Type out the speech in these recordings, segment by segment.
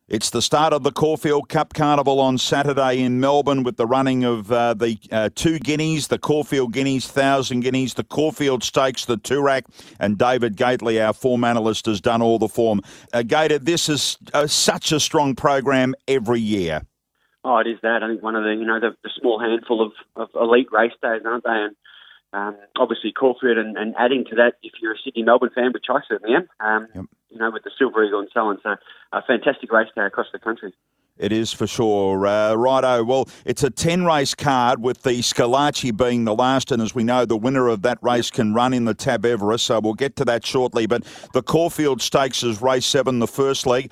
It's the start of the Caulfield Cup Carnival on Saturday in Melbourne with the running of the two guineas, the Caulfield Guineas, 1,000 guineas, the Caulfield Stakes, the Toorak, and David Gately, our form analyst, has done all the form. Gator, this is such a strong program every year. Oh, it is that. I think one of the small handful of elite race days, aren't they? And obviously Caulfield and adding to that, if you're a Sydney-Melbourne fan, which I certainly am, Yep. With the Silver Eagle and so on. So a fantastic race day across the country. It is for sure. Righto. Well, it's a 10-race card with the Scalacci being the last, and as we know, the winner of that race can run in the Tab Everest, so we'll get to that shortly. But the Caulfield Stakes is race 7, the first leg.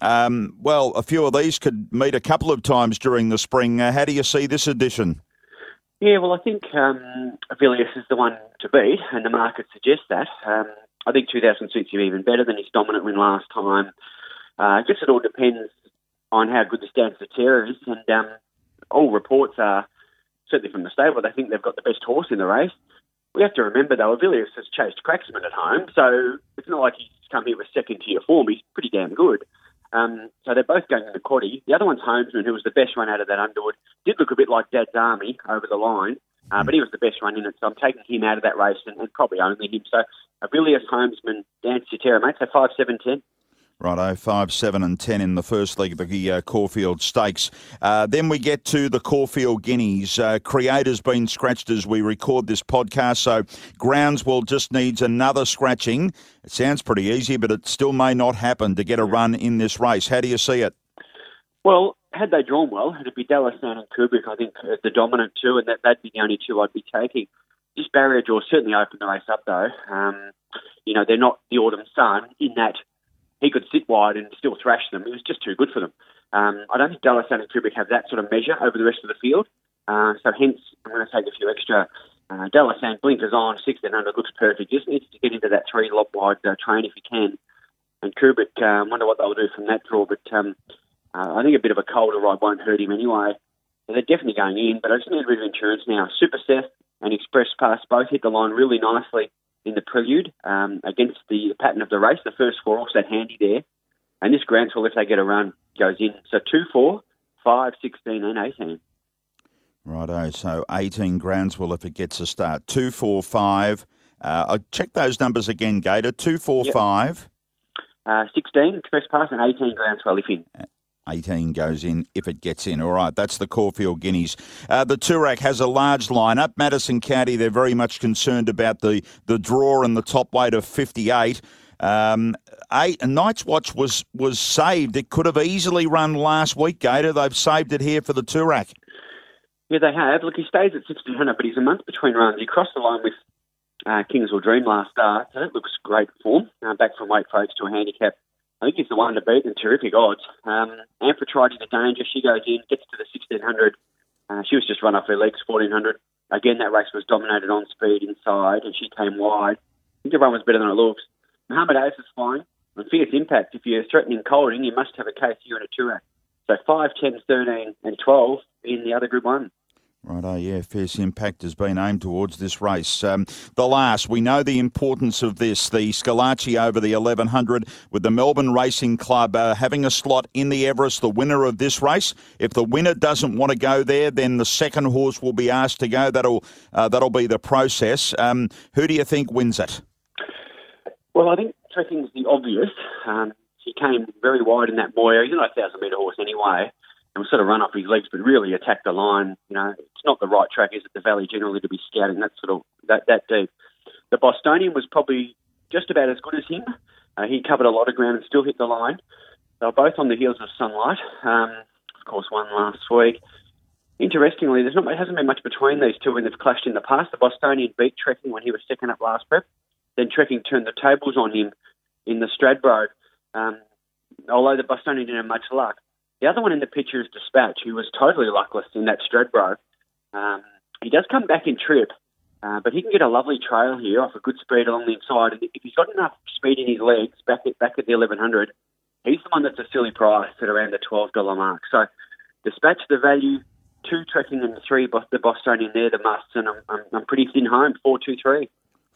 A few of these could meet a couple of times during the spring. How do you see this edition? Yeah, well, I think Avilius is the one to beat, and the market suggests that. I think 2000 suits him even better than his dominant win last time. I guess it all depends on how good the Stance of Terror is, and all reports are, certainly from the stable, they think they've got the best horse in the race. We have to remember, though, Avilius has chased Cracksman at home, so it's not like he's come here with second-tier form. He's pretty damn good. So they're both going in the quaddie. The other one's Homesman, who was the best run out of that underwood. Did look a bit like Dad's Army over the line, but he was the best run in it, so I'm taking him out of that race and probably only him. So Avilius, Homesman, Dance to Terror, mate, so 5, 7, 10. Righto, 5, 7 and 10 in the first leg of the Caulfield Stakes. Then we get to the Caulfield Guineas. Creator's been scratched as we record this podcast, so Groundswell just needs another scratching. It sounds pretty easy, but it still may not happen to get a run in this race. How do you see it? Well, had they drawn well, it'd be Dallasan and Kubrick, I think, the dominant two, and that'd be the only two I'd be taking. This barrier draw certainly opened the race up, though. They're not the Autumn Sun in that he could sit wide and still thrash them. It was just too good for them. I don't think Dallasan and Kubrick have that sort of measure over the rest of the field. So hence, I'm going to take a few extra. Dallasan blinkers on, 1600 looks perfect. Just needs to get into that 3 lot wide train if he can. And Kubrick, wonder what they'll do from that draw. But I think a bit of a colder ride won't hurt him anyway. So they're definitely going in, but I just need a bit of insurance now. Super Seth and Express Pass both hit the line really nicely in the prelude against the pattern of the race. The first 4 also handy there. And this Groundswell, if they get a run, goes in. So 2, 4, 5, 16 and 18. Righto, so 18 Groundswell if it gets a start. 2, 4, 5. I'll check those numbers again, Gator. 2, 4, 5. 16 Express Pass and 18 Groundswell if in. 18 goes in if it gets in. All right, that's the Caulfield Guineas. The Toorak has a large lineup. Madison County, they're very much concerned about the draw and the top weight of 58. Night's Watch was saved. It could have easily run last week, Gator. They've saved it here for the Toorak. Yeah, they have. Look, he stays at 1600, but he's a month between runs. He crossed the line with Kingswell Dream last start, so that looks great form. Back from weight folks to a handicap. I think he's the one to beat and terrific odds. Amphitrite the danger. She goes in, gets to the 1600. She was just run off her legs, 1400. Again, that race was dominated on speed inside, and she came wide. I think everyone was better than it looks. Muhammad Ace is flying. And Fierce Impact, if you're threatening colding, you must have a case here in a Toorak. So 5, 10, 13 and 12 in the other Group 1. Righto, yeah, Fierce Impact has been aimed towards this race. The last, we know the importance of this, the Scalacci over the 1100 with the Melbourne Racing Club having a slot in the Everest, the winner of this race. If the winner doesn't want to go there, then the second horse will be asked to go. That'll be the process. Who do you think wins it? Well, I think Trekking's the obvious. He came very wide in that Moya. He's not a 1,000-metre horse anyway. And was sort of run off his legs, but really attacked the line. It's not the right track, is it? The Valley generally to be scouting that deep. The Bostonian was probably just about as good as him. He covered a lot of ground and still hit the line. They were both on the heels of Sunlight. Of course, won last week. Interestingly, there hasn't been much between these two when they've clashed in the past. The Bostonian beat Trekking when he was second up last prep. Then Trekking turned the tables on him in the Stradbroke. Although the Bostonian didn't have much luck. The other one in the picture is Dispatch, who was totally luckless in that Stradbroke. He does come back in trip, but he can get a lovely trail here off a good speed along the inside. And if he's got enough speed in his legs back at the 1100, he's the one that's a silly price at around the $12 mark. So Dispatch, the value, 2 Trekking and 3 the Bostonian there, the musts, and I'm pretty thin home, 4, 2, 3.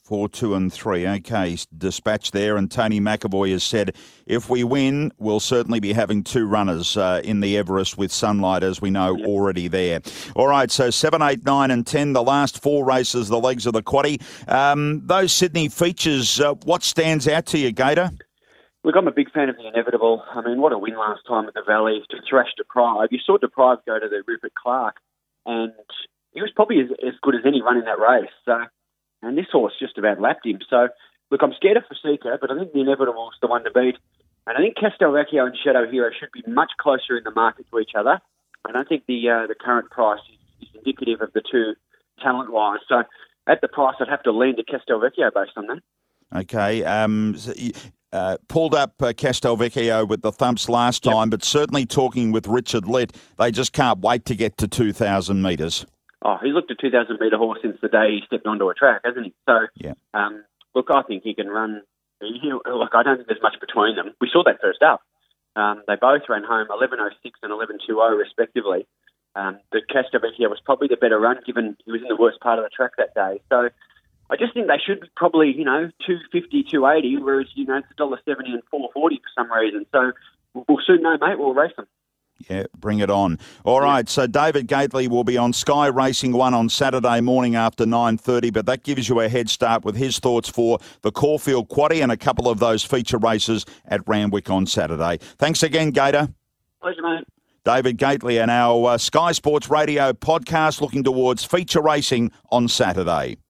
4, 2 and 3. Okay, dispatch there. And Tony McAvoy has said, if we win, we'll certainly be having 2 runners in the Everest with Sunlight, as we know, already there. All right, so 7, 8, 9 and 10, the last 4 races, the legs of the quaddie. Those Sydney features, what stands out to you, Gator? Look, I'm a big fan of the Inevitable. I mean, what a win last time at the Valley to thrash Deprive. You saw Deprive go to the Rupert Clark, and he was probably as good as any run in that race. And this horse just about lapped him. So, look, I'm scared of Fasika, but I think the Inevitable is the one to beat. And I think Castelvecchio and Shadow Hero should be much closer in the market to each other. And I think the current price is indicative of the two talent-wise. So, at the price, I'd have to lean to Castelvecchio based on that. Okay. Pulled up Castelvecchio with the thumps last time, but certainly talking with Richard Litt, they just can't wait to get to 2,000 metres. Oh, he's looked a 2,000-metre horse since the day he stepped onto a track, hasn't he? So, look, I think he can run. Look, I don't think there's much between them. We saw that first up. They both ran home 11.06 and 11.20 respectively. But Castelvecchio was probably the better run, given he was in the worst part of the track that day. So I just think they should be probably, 250, 280, whereas, it's $1.70 and $4.40 for some reason. So we'll soon know, mate. We'll race them. Yeah, bring it on. All right, so David Gately will be on Sky Racing 1 on Saturday morning after 9:30, but that gives you a head start with his thoughts for the Caulfield Quaddie and a couple of those feature races at Randwick on Saturday. Thanks again, Gator. Pleasure, mate. David Gately and our Sky Sports Radio podcast looking towards feature racing on Saturday.